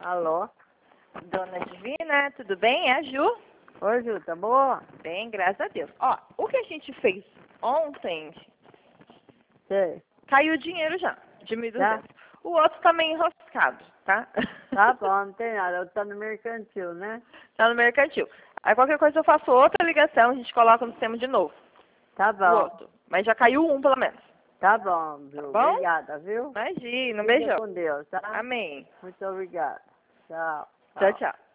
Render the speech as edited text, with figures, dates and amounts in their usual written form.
Alô? Dona Divina, tudo bem? É a Ju? Oi, Ju, tá boa? Bem, graças a Deus. Ó, o que a gente fez ontem, Sei. caiu o dinheiro já, de Já? 1.200. O outro tá meio enroscado, tá? Tá bom, não tem nada. Eu tô no mercantil, né? Tá no mercantil. Aí qualquer coisa eu faço outra ligação, a gente coloca no sistema de novo, Tá o bom. outro. Mas já caiu um, pelo menos. Tá bom, Ju. Bom? Obrigada, viu? Imagina, um Fica beijão. com Deus, tá? Amém. Muito obrigada. Tchau. Tchau, tchau.